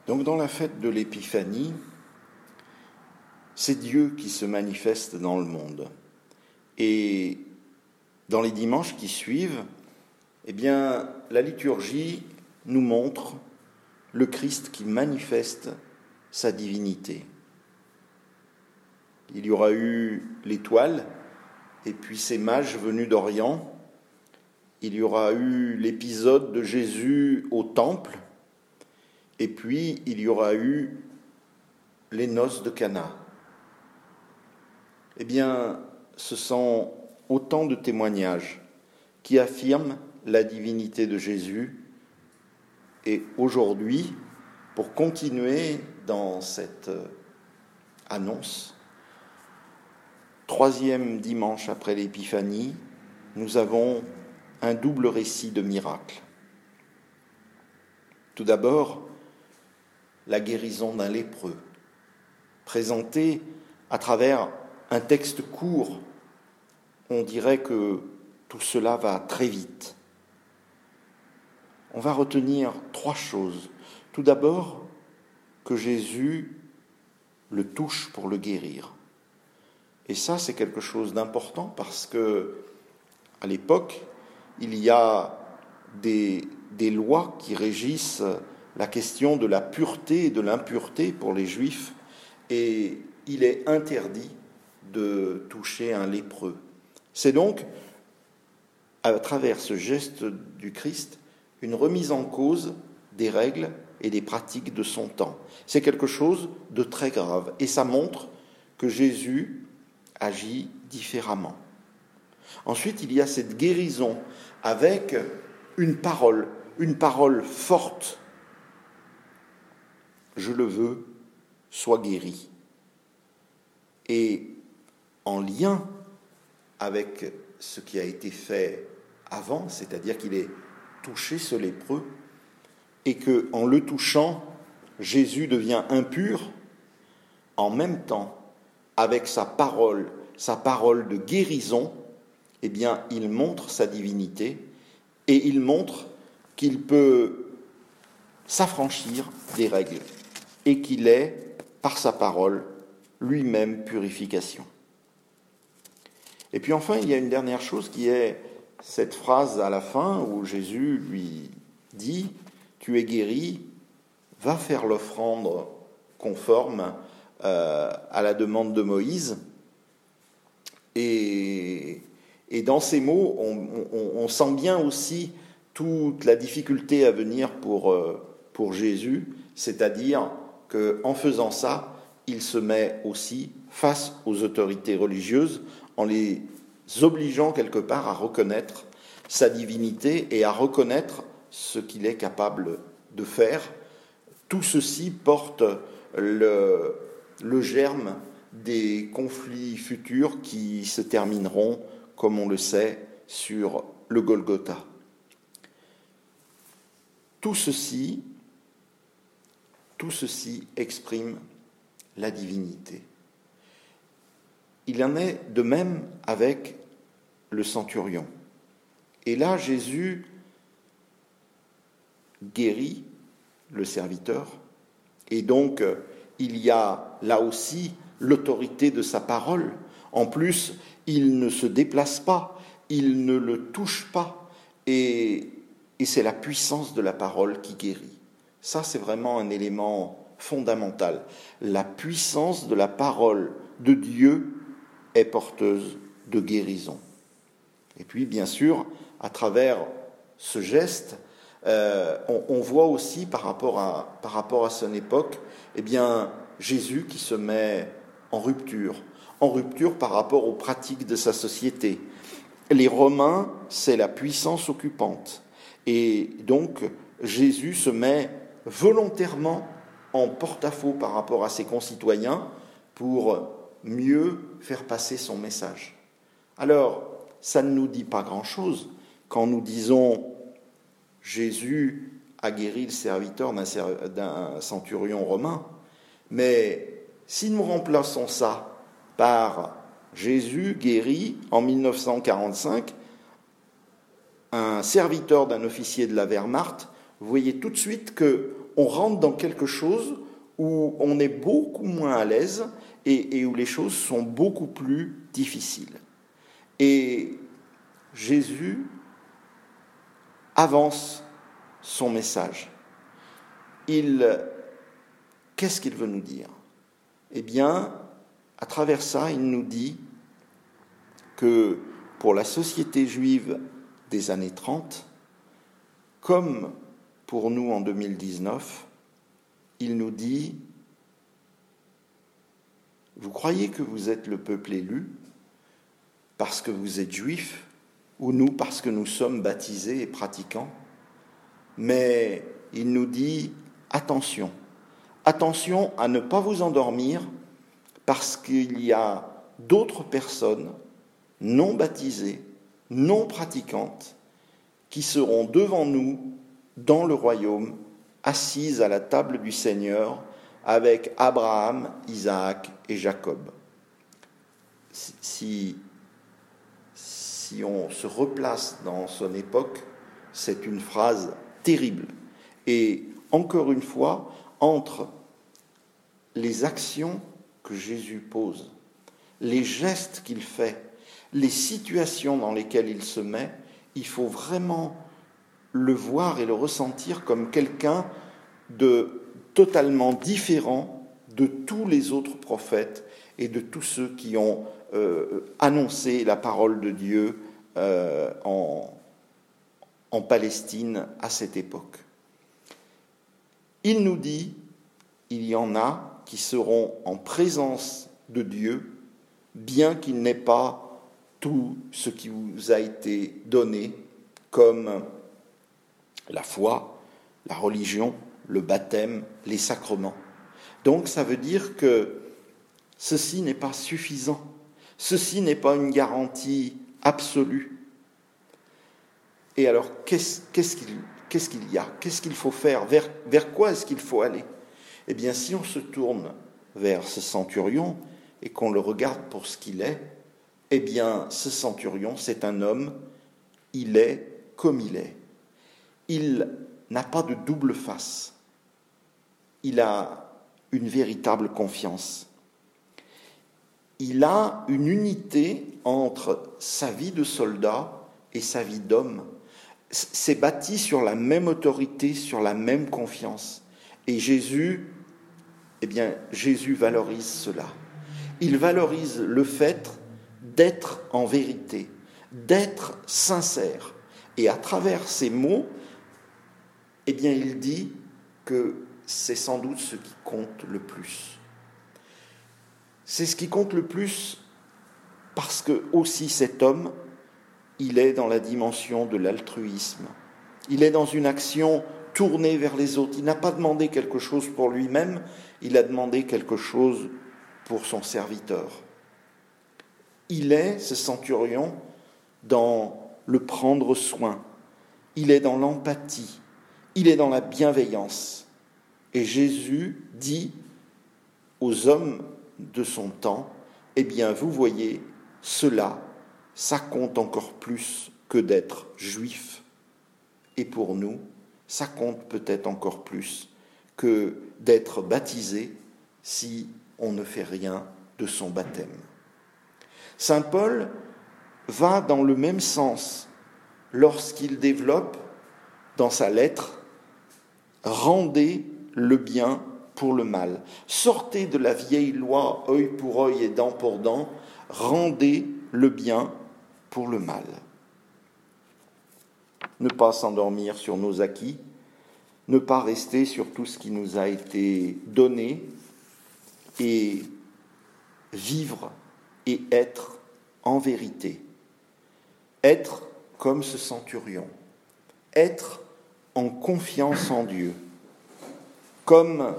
Donc dans la fête de l'Épiphanie, c'est Dieu qui se manifeste dans le monde. Et dans les dimanches qui suivent, la liturgie nous montre le Christ qui manifeste sa divinité. Il y aura eu l'étoile, et puis ces mages venus d'Orient. Il y aura eu l'épisode de Jésus au temple, et puis il y aura eu les noces de Cana. Ce sont autant de témoignages qui affirment la divinité de Jésus. Et aujourd'hui, pour continuer dans cette annonce, 3e dimanche après l'Épiphanie, nous avons un double récit de miracles. Tout d'abord, la guérison d'un lépreux, présentée à travers un texte court. On dirait que tout cela va très vite. On va retenir 3 choses. Tout d'abord, que Jésus le touche pour le guérir. Et ça, c'est quelque chose d'important parce que, à l'époque, il y a des lois qui régissent la question de la pureté et de l'impureté pour les Juifs, et il est interdit de toucher un lépreux. C'est donc, à travers ce geste du Christ, une remise en cause des règles et des pratiques de son temps. C'est quelque chose de très grave, et ça montre que Jésus agit différemment. Ensuite, il y a cette guérison avec une parole forte. Je le veux, sois guéri. Et en lien avec ce qui a été fait avant, c'est-à-dire qu'il ait touché ce lépreux, et qu'en le touchant, Jésus devient impur, en même temps, avec sa parole de guérison, il montre sa divinité, et il montre qu'il peut s'affranchir des règles, et qu'il est, par sa parole, lui-même purification. Et puis enfin, il y a une dernière chose qui est cette phrase à la fin où Jésus lui dit « Tu es guéri, va faire l'offrande conforme à la demande de Moïse ». Et dans ces mots, on sent bien aussi toute la difficulté à venir pour Jésus, c'est-à-dire qu'en faisant ça, il se met aussi face aux autorités religieuses en les obligeant quelque part à reconnaître sa divinité et à reconnaître ce qu'il est capable de faire. Tout ceci porte le germe des conflits futurs qui se termineront, comme on le sait, sur le Golgotha. Tout ceci exprime la divinité. Il en est de même avec le centurion. Et là, Jésus guérit le serviteur, et donc il y a là aussi l'autorité de sa parole. En plus, il ne se déplace pas, il ne le touche pas, et c'est la puissance de la parole qui guérit. Ça, c'est vraiment un élément fondamental. La puissance de la parole de Dieu est porteuse de guérison. Et puis, bien sûr, à travers ce geste, on voit aussi par rapport à son époque, Jésus qui se met en rupture par rapport aux pratiques de sa société. Les Romains, c'est la puissance occupante. Et donc, Jésus se met volontairement en porte-à-faux par rapport à ses concitoyens pour mieux faire passer son message. Alors, ça ne nous dit pas grand-chose quand nous disons « Jésus a guéri le serviteur d'un centurion romain », mais si nous remplaçons ça par « Jésus guérit en 1945 un serviteur d'un officier de la Wehrmacht », vous voyez tout de suite on rentre dans quelque chose où on est beaucoup moins à l'aise et où les choses sont beaucoup plus difficiles. Et Jésus avance son message. Qu'est-ce qu'il veut nous dire ? Eh bien, à travers ça, il nous dit que pour la société juive des années 30, comme pour nous en 2019, il nous dit « Vous croyez que vous êtes le peuple élu parce que vous êtes juifs, ou nous parce que nous sommes baptisés et pratiquants ?» Mais il nous dit « Attention, attention à ne pas vous endormir parce qu'il y a d'autres personnes non baptisées, non pratiquantes, qui seront devant nous dans le royaume, assises à la table du Seigneur avec Abraham, Isaac et Jacob. » Si on se replace dans son époque, c'est une phrase terrible. Et encore une fois, entre les actions que Jésus pose, les gestes qu'il fait, les situations dans lesquelles il se met, il faut vraiment le voir et le ressentir comme quelqu'un de totalement différent de tous les autres prophètes et de tous ceux qui ont annoncé la parole de Dieu en Palestine à cette époque. Il nous dit, il y en a qui seront en présence de Dieu, bien qu'il n'ait pas tout ce qui vous a été donné, comme la foi, la religion, le baptême, les sacrements. Donc ça veut dire que ceci n'est pas suffisant, ceci n'est pas une garantie absolue. Et alors, qu'est-ce qu'il y a ? Qu'est-ce qu'il faut faire ? Vers quoi est-ce qu'il faut aller ? Eh bien, si on se tourne vers ce centurion et qu'on le regarde pour ce qu'il est, eh bien, ce centurion, c'est un homme, il est comme il est. Il n'a pas de double face. Il a une véritable confiance. Il a une unité entre sa vie de soldat et sa vie d'homme. C'est bâti sur la même autorité, sur la même confiance. Et Jésus valorise cela. Il valorise le fait d'être en vérité, d'être sincère. Et à travers ces mots, il dit que c'est sans doute ce qui compte le plus. C'est ce qui compte le plus parce que aussi cet homme, il est dans la dimension de l'altruisme. Il est dans une action tournée vers les autres. Il n'a pas demandé quelque chose pour lui-même, il a demandé quelque chose pour son serviteur. Il est, ce centurion, dans le prendre soin. Il est dans l'empathie. Il est dans la bienveillance. Et Jésus dit aux hommes de son temps, vous voyez, cela, ça compte encore plus que d'être juif. Et pour nous, ça compte peut-être encore plus que d'être baptisé si on ne fait rien de son baptême. Saint Paul va dans le même sens lorsqu'il développe dans sa lettre « Rendez le bien pour le mal. Sortez de la vieille loi œil pour œil et dent pour dent, rendez le bien pour le mal. » Ne pas s'endormir sur nos acquis, ne pas rester sur tout ce qui nous a été donné et vivre et être en vérité. Être comme ce centurion, être en confiance en Dieu, comme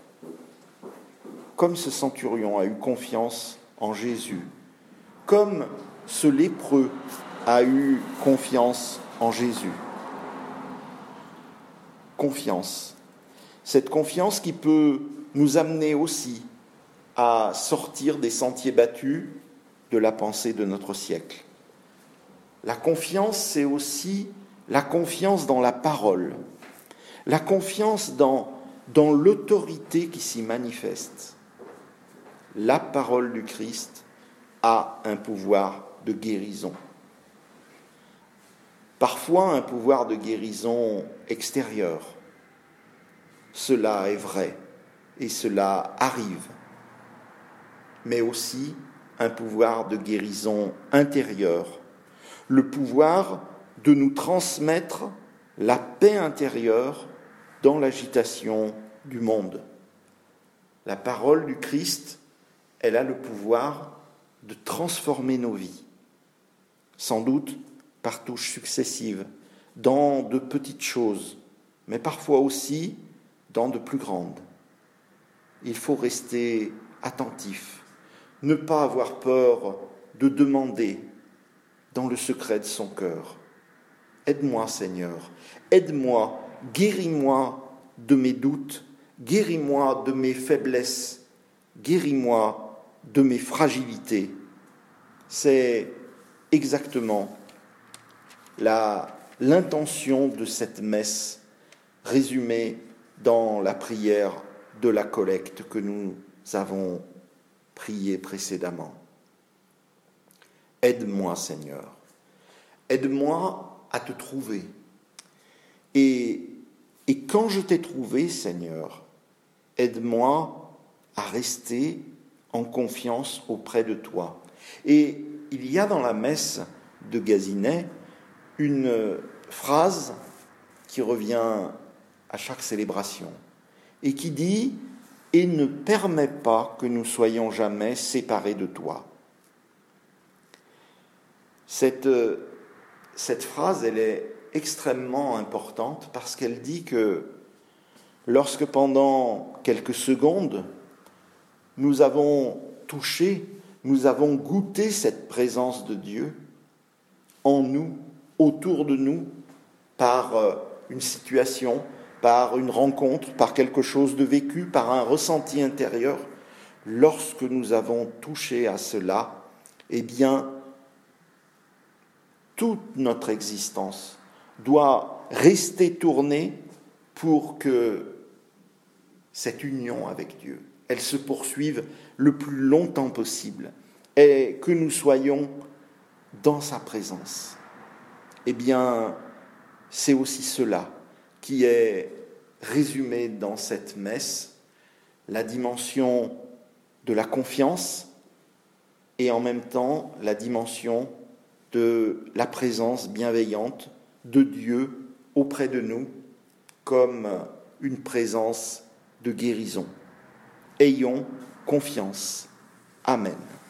ce centurion a eu confiance en Jésus, comme ce lépreux a eu confiance en Jésus. Confiance. Cette confiance qui peut nous amener aussi à sortir des sentiers battus de la pensée de notre siècle. La confiance, c'est aussi la confiance dans la parole, la confiance dans dans l'autorité qui s'y manifeste. La parole du Christ a un pouvoir de guérison. Parfois un pouvoir de guérison extérieur. Cela est vrai et cela arrive. Mais aussi un pouvoir de guérison intérieure. Le pouvoir de nous transmettre la paix intérieure dans l'agitation du monde. La parole du Christ, elle a le pouvoir de transformer nos vies, sans doute par touches successives, dans de petites choses, mais parfois aussi dans de plus grandes. Il faut rester attentif, ne pas avoir peur de demander dans le secret de son cœur. Aide-moi, Seigneur, aide-moi, guéris-moi de mes doutes, guéris-moi de mes faiblesses, guéris-moi de mes fragilités. C'est exactement l'intention de cette messe résumée dans la prière de la collecte que nous avons priée précédemment. Aide-moi, Seigneur, aide-moi à te trouver. Et quand je t'ai trouvé, Seigneur, aide-moi à rester en confiance auprès de toi. Et il y a dans la messe de Gazinet une phrase qui revient à chaque célébration et qui dit « Et ne permets pas que nous soyons jamais séparés de toi ». Cette phrase, elle est extrêmement importante parce qu'elle dit que lorsque pendant quelques secondes, nous avons touché, nous avons goûté cette présence de Dieu en nous, autour de nous, par une situation, par une rencontre, par quelque chose de vécu, par un ressenti intérieur, lorsque nous avons touché à cela, eh bien, toute notre existence doit rester tournée pour que cette union avec Dieu, elle se poursuive le plus longtemps possible et que nous soyons dans sa présence. Eh bien, c'est aussi cela qui est résumé dans cette messe, la dimension de la confiance et en même temps la dimension de la présence bienveillante de Dieu auprès de nous comme une présence de guérison. Ayons confiance. Amen.